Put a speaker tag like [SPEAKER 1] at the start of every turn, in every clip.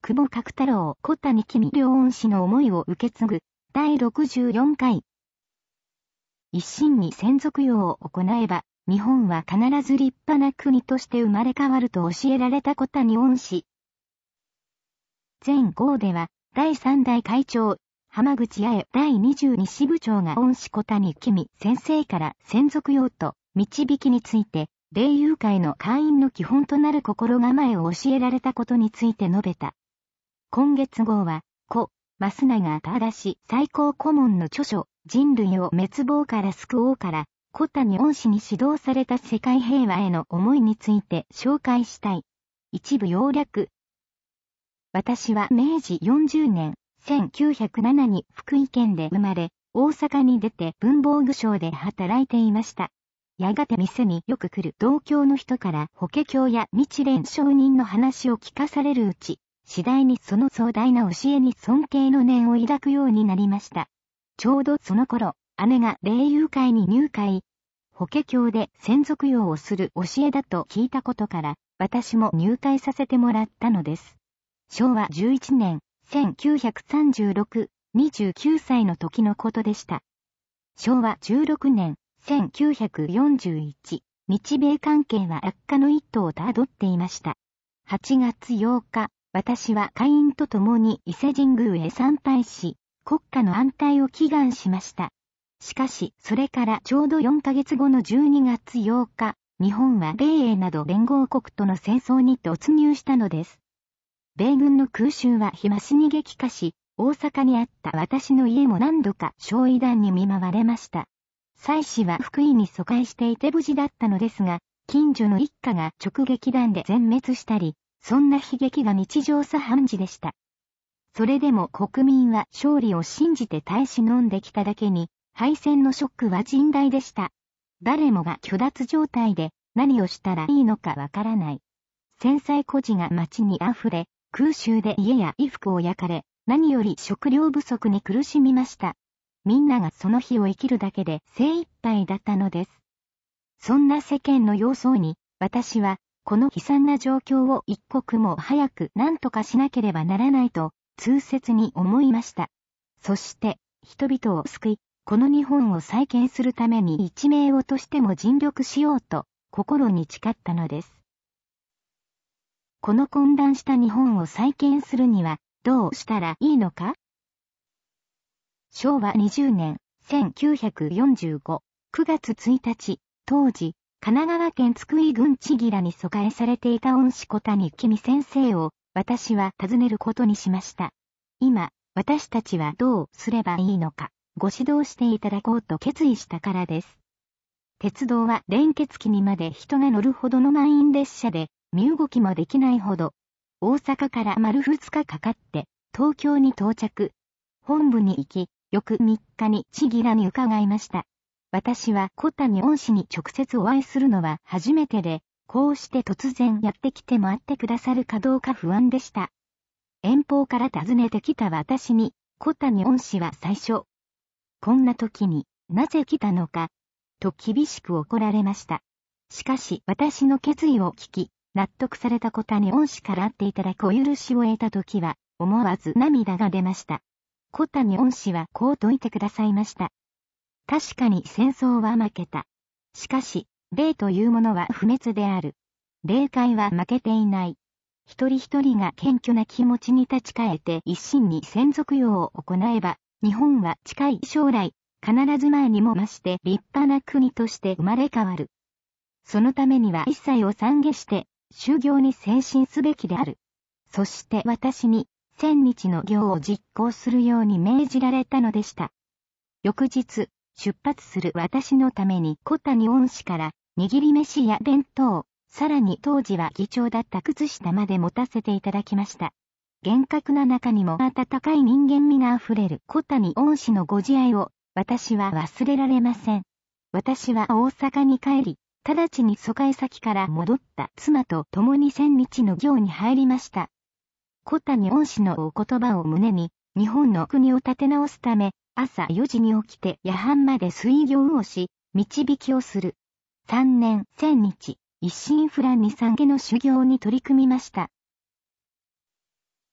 [SPEAKER 1] 久保角太郎小谷公両恩師の思いを受け継ぐ、第64回。一心に先祖供養を行えば、日本は必ず立派な国として生まれ変わると教えられた小谷恩師。前号では、第3代会長、浜口八重第22支部長が恩師小谷公先生から先祖供養と導きについて、霊友会の会員の基本となる心構えを教えられたことについて述べた。今月号は、故、増永忠最高顧問の著書、人類を滅亡から救おうから、小谷恩師に指導された世界平和への思いについて紹介したい。一部要略。私は明治40年、1907に福井県で生まれ、大阪に出て文房具商で働いていました。やがて店によく来る同郷の人から法華経や日蓮上人の話を聞かされるうち、次第にその壮大な教えに尊敬の念を抱くようになりました。ちょうどその頃、姉が霊友会に入会。法華経で先祖供養をする教えだと聞いたことから、私も入会させてもらったのです。昭和11年、1936、29歳の時のことでした。昭和16年、1941、日米関係は悪化の一途をたどっていました。8月8日、私は会員と共に伊勢神宮へ参拝し、国家の安泰を祈願しました。しかし、それからちょうど4ヶ月後の12月8日、日本は米英など連合国との戦争に突入したのです。米軍の空襲は日増しに激化し、大阪にあった私の家も何度か焼夷弾に見舞われました。妻子は福井に疎開していて無事だったのですが、近所の一家が直撃弾で全滅したり、そんな悲劇が日常茶飯事でした。それでも国民は勝利を信じて耐え忍んできただけに、敗戦のショックは甚大でした。誰もが虚脱状態で何をしたらいいのかわからない。戦災孤児が街に溢れ、空襲で家や衣服を焼かれ、何より食料不足に苦しみました。みんながその日を生きるだけで精一杯だったのです。そんな世間の様相に、私は、この悲惨な状況を一刻も早く何とかしなければならないと、痛切に思いました。そして、人々を救い、この日本を再建するために一命をとしても尽力しようと、心に誓ったのです。この混乱した日本を再建するには、どうしたらいいのか？昭和20年、1945、9月1日、当時、神奈川県津久井郡千吉良に疎開されていた恩師小谷公先生を、私は訪ねることにしました。今、私たちはどうすればいいのか、ご指導していただこうと決意したからです。鉄道は連結期にまで人が乗るほどの満員列車で、身動きもできないほど、大阪から丸2日かかって、東京に到着。本部に行き、翌3日に千吉良に伺いました。私は小谷恩師に直接お会いするのは初めてで、こうして突然やってきても会ってくださるかどうか不安でした。遠方から訪ねてきた私に、小谷恩師は最初、こんな時になぜ来たのか、と厳しく怒られました。しかし私の決意を聞き、納得された小谷恩師から会っていただくお許しを得た時は、思わず涙が出ました。小谷恩師はこう説いてくださいました。確かに戦争は負けた。しかし、霊というものは不滅である。霊界は負けていない。一人一人が謙虚な気持ちに立ち返って一心に先祖供養を行えば、日本は近い将来、必ず前にも増して立派な国として生まれ変わる。そのためには一切を懺悔して、修行に精進すべきである。そして私に、1000日の行を実行するように命じられたのでした。翌日、出発する私のために小谷恩師から、握り飯や弁当、さらに当時は議長だった靴下まで持たせていただきました。厳格な中にも温かい人間味があふれる小谷恩師のご自愛を、私は忘れられません。私は大阪に帰り、直ちに疎開先から戻った妻と共に1000日の行に入りました。小谷恩師のお言葉を胸に、日本の国を立て直すため、朝4時に起きて夜半まで水行をし、導きをする。3年1000日、一心不乱に懺悔の修行に取り組みました。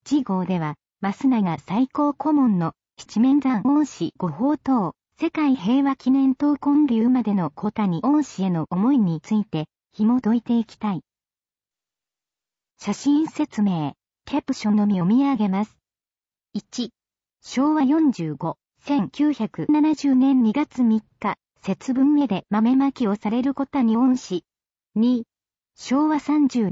[SPEAKER 1] 次号では、増永最高顧問の七面山恩師御法等、世界平和記念党建立までの小谷恩師への思いについて、紐解いていきたい。写真説明、キャプションのみ読み上げます。1、昭和45、1970年2月3日、節分へで豆まきをされる小谷恩師。2、昭和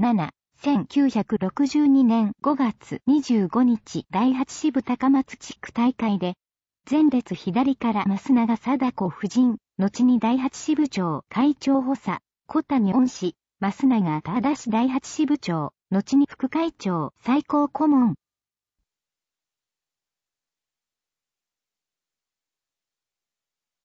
[SPEAKER 1] 37、1962年5月25日第8支部高松地区大会で、前列左から増永貞子夫人、後に第8支部長会長補佐、小谷恩師、増永忠第8支部長、後に副会長最高顧問、